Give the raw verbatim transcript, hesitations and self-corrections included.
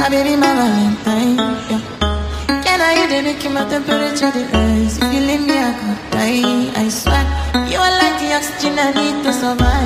baby, my Valentine. Yeah. Can I hear the making my temperature the rise? If you leave me, I could die. I swear, you are like the oxygen I need to survive.